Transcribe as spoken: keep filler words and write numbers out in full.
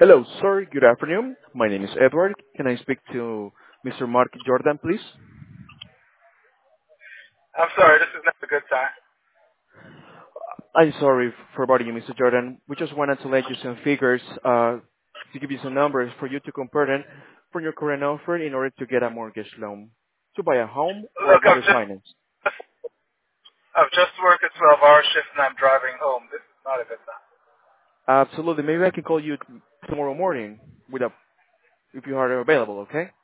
Hello, sir. Good afternoon. My name is Edward. Can I speak to mister Mark Jordan, please? I'm sorry, this is not a good time. I'm sorry for bothering you, mister Jordan. We just wanted to let you some figures, uh, to give you some numbers for you to compare them for your current offer in order to get a mortgage loan to buy a home or Look, I've mortgage just finance. I've just worked a twelve-hour shift and I'm driving home. This is not a good time. Absolutely. Maybe I can call you tomorrow morning with a, if you are available, okay?